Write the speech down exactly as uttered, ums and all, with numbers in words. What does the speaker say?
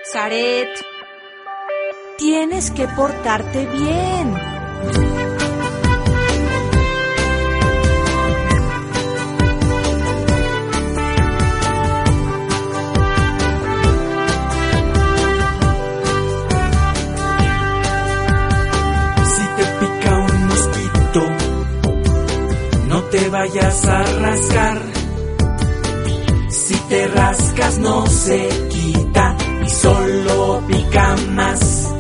Zaret, tienes que portarte bien. Si te pica un mosquito, no te vayas a rascar. Si te rascas no se quita y solo pica más.